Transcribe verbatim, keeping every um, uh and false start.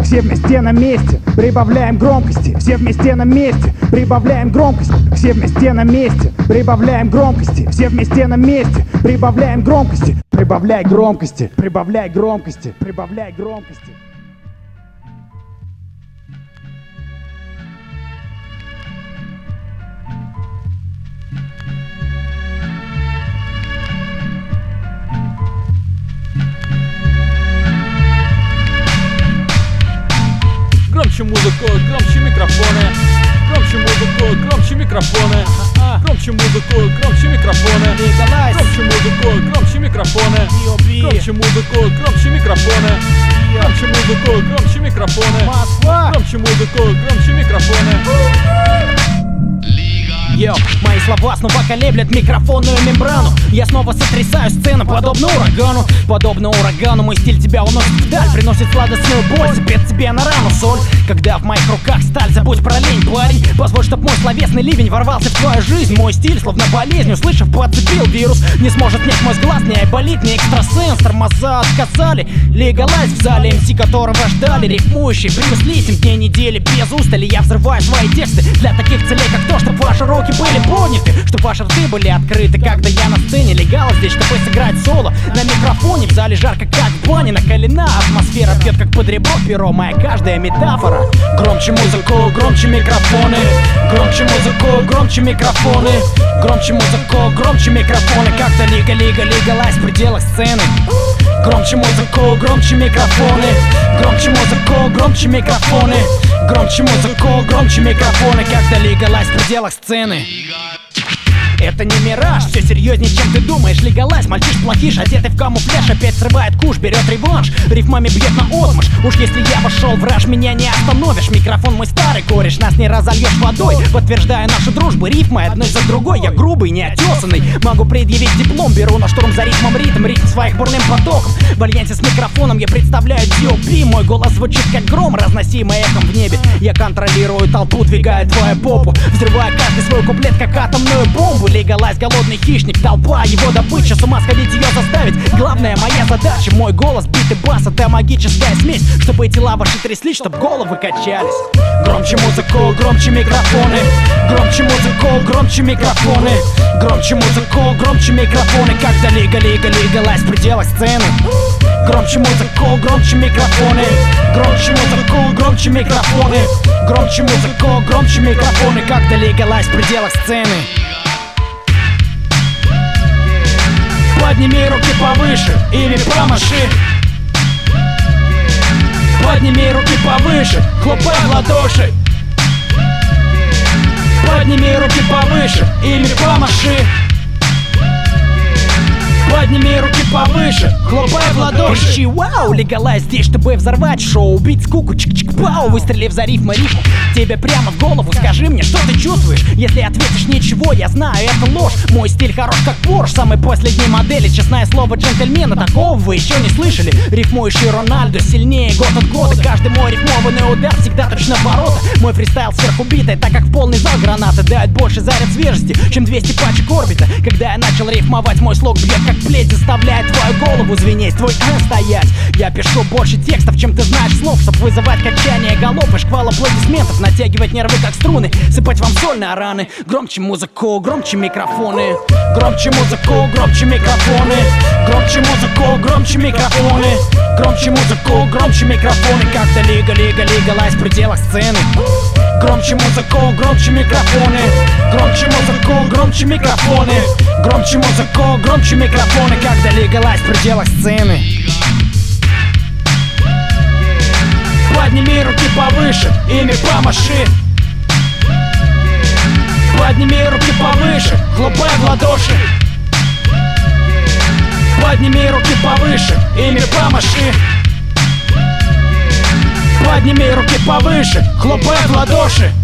все вместе на месте, прибавляем громкости, все вместе на месте, прибавляем громкости, все вместе на месте, прибавляем громкости, все вместе на месте, прибавляем громкости, прибавляй громкости, прибавляй громкости, прибавляй громкости. Громче музыку, громче микрофоны. Громче музыку, громче микрофоны. Громче музыку, громче микрофоны. Громче музыку, громче микрофоны. Громче музыку, громче микрофоны. Громче музыку, громче микрофоны. Громче музыку, громче микрофоны. Йоу, мои слова снова колеблят микрофонную мембрану. Я снова сотрясаю сцену, подобно урагану. Подобно урагану мой стиль тебя уносит вдаль, приносит сладостную боль, сыпет тебе на рану соль. Когда в моих руках сталь, забудь про лень, парень. Позволь, чтоб мой словесный ливень ворвался в твою жизнь. Мой стиль, словно болезнь, услышав, подцепил вирус. Не сможет снять мой глаз, не айболит, не экстрасенс. Тормоза отказали, легалайз в зале эм си, которого ждали. Рифмующий, Брюс Ли, семь дней недели без устали. Я взрываю свои тексты для таких целей, как то, чтоб ваши руки были подняты, чтоб ваши рты были открыты. Когда я на сцене, легал здесь, чтобы сыграть соло. На микрофоне в зале жарко, как в бане. Накалена атмосфера, бьет как под ребро перо. Моя каждая метафора. Громче музыку, громче микрофоны. Громче музыку, громче микрофоны. Громче музыку, громче микрофоны. Как-то лига, лига, легалайз в пределах сцены. Громче музыку, громче микрофоны. Громче музыку, громче микрофоны. Громче музыку, громче микрофоны. Как-то легалайз в пределах сцены. Это не мираж, все серьезнее, чем ты думаешь. Легалайз, мальчиш плохиш, одетый в камуфляж, опять срывает куш, берет реванш, рифмами бьет на отмашь. Уж если я вошел в раж, меня не остановишь. Микрофон мой старый кореш, нас не разольешь водой. Подтверждая нашу дружбу, рифмы одной за другой. Я грубый, неотесанный, могу предъявить диплом. Беру на штурм за ритмом ритм, ритм своих бурным потоком. В альянсе с микрофоном я представляю ди о пи. Мой голос звучит как гром, разносимый эхом в небе. Я контролирую толпу, двигая твою попу, взрывая каждый свой куплет, как атомную бомбу. Легалайз, голодный хищник, толпа, его добыча. С ума сходить ее заставить, главная моя задача. Мой голос, бит и бас, это магическая смесь, чтобы тела ваши тряслись, чтоб головы качались. Громче музыку, громче микрофоны. Громче музыку, громче микрофоны. Громче музыку, громче микрофоны. Как-то лига, лига, легалайз в пределах сцены. Громче музыку, громче микрофоны. Громче музыку, громче микрофоны. Громче музыку, громче микрофоны. Как-то легалайз в пределах сцены. Подними руки повыше, ими помаши. Подними руки повыше, хлопай в ладоши. Подними руки повыше, ими помаши. Подними руки повыше, хлопай в ладоши. Кричи вау, легалайз здесь, чтобы взорвать шоу. Убить скуку, чик-чик-пау, выстрелив за рифма рифму тебе прямо в голову. Скажи мне, что ты чувствуешь? Если ответишь ничего, я знаю, это ложь. Мой стиль хорош как Порш, самой последней модели. Честное слово джентльмена, такого вы еще не слышали. Рифмующий Рональдо сильнее год от года. Каждый мой рифмованный удар всегда точно в ворота. Мой фристайл сверхубитый, так как в полный зал гранаты дают больше заряд свежести, чем двести пачек орбита. Когда я начал рифмовать, мой слог бьет как плеть, заставляет твою голову звенеть, твой э стоять. Я пишу больше текстов, чем ты знаешь слов, чтоб вызывать качание голов и шквал аплодисментов, натягивать нервы как струны, сыпать вам соль на раны. Громче музыку, громче микрофоны. Громче музыку, громче микрофоны. Громче музыку, громче микрофоны. Громче музыку, громче микрофоны. Как-то лига, лига, легалайз в пределах сцены. Громче музыку, громче микрофоны. Громче музыку, громче микрофоны. Громче музыку, громче микрофоны. Когда легалайз в пределах сцены. Подними руки повыше, ими помаши. Подними руки повыше, хлопай в ладоши. Подними руки повыше, ими помаши. Подними руки повыше, хлопай в ладоши.